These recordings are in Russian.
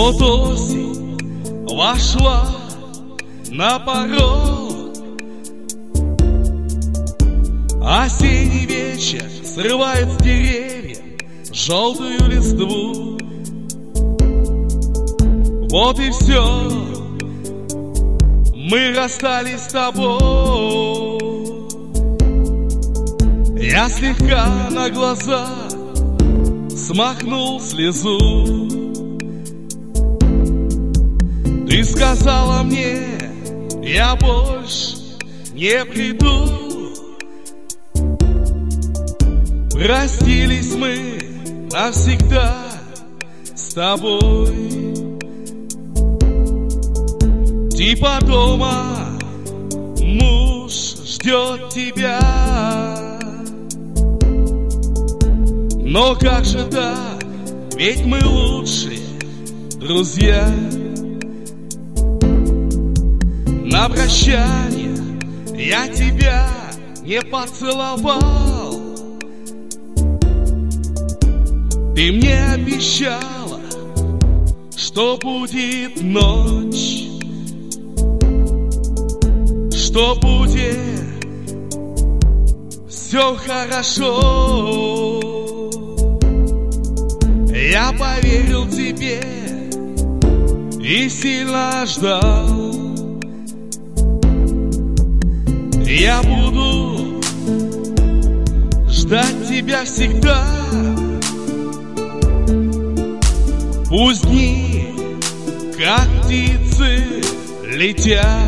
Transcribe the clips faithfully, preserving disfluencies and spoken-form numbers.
Вот осень вошла на порог, осенний вечер срывает с деревьев желтую листву. Вот и все, мы расстались с тобой. Я слегка на глаза смахнул слезу. Ты сказала мне, я больше не приду. Простились мы навсегда с тобой. Типа дома муж ждет тебя. Но как же так, ведь мы лучшие друзья. На прощание я тебя не поцеловал. Ты мне обещала, что будет ночь, что будет все хорошо. Я поверил тебе и сильно ждал. Я буду ждать тебя всегда. Пусть дни, как птицы, летят.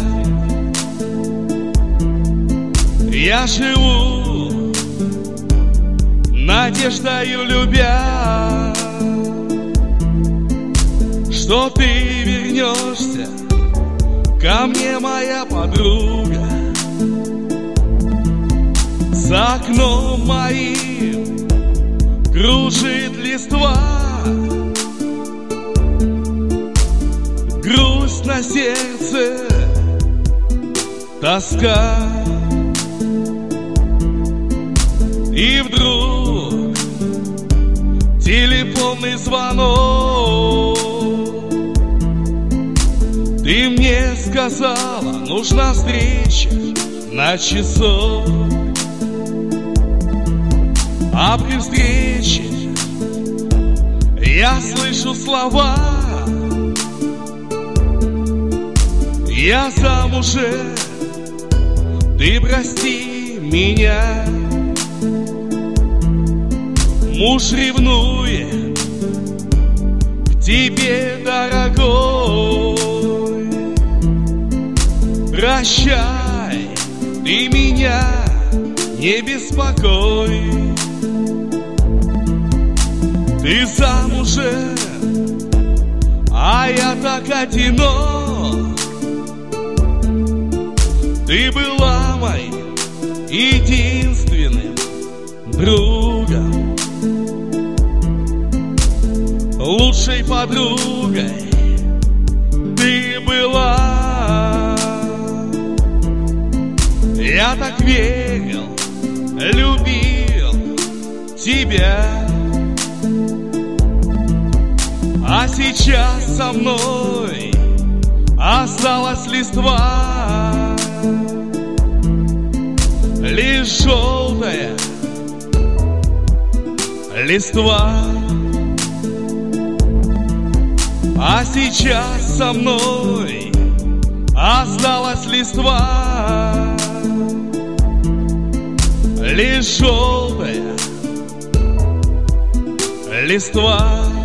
Я живу надеждою любя, что ты вернешься ко мне, моя подруга. За окном моим кружит листва, грусть на сердце, тоска. И вдруг телефонный звонок. Ты мне сказала, нужна встреча на часок. А при встрече я слышу слова: я замужем, ты прости меня. Муж ревнует к тебе, дорогой. Прощай, ты меня не беспокой. Ты замужем, а я так одинок. Ты была моим единственным другом, лучшей подругой ты была. Я так верил, любил тебя. А сейчас со мной осталась листва, лишь желтая листва. А сейчас со мной осталась листва, лишь желтая листва.